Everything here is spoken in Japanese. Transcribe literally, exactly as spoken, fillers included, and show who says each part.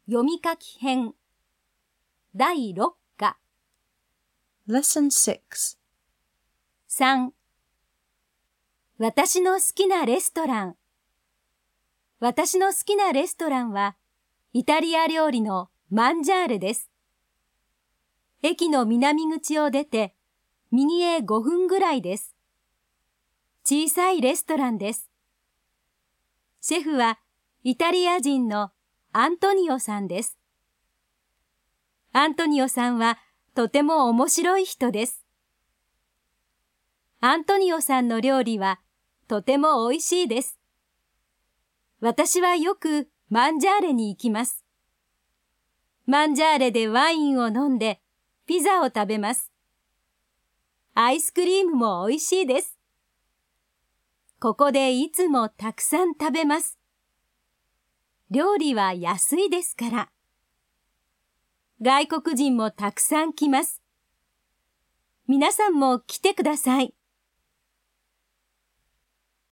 Speaker 1: 読み書き編だいろっか
Speaker 2: Lesson six.
Speaker 1: さん私の好きなレストラン私の好きなレストランはイタリア料理のマンジャーレです。駅の南口を出て右へごふんぐらいです。小さいレストランです。シェフはイタリア人のアントニオさんです。アントニオさんはとても面白い人です。アントニオさんの料理はとても美味しいです。私はよくマンジャーレに行きます。マンジャーレでワインを飲んでピザを食べます。アイスクリームも美味しいです。ここでいつもたくさん食べます。料理は安いですから。外国人もたくさん来ます。皆さんも来てください。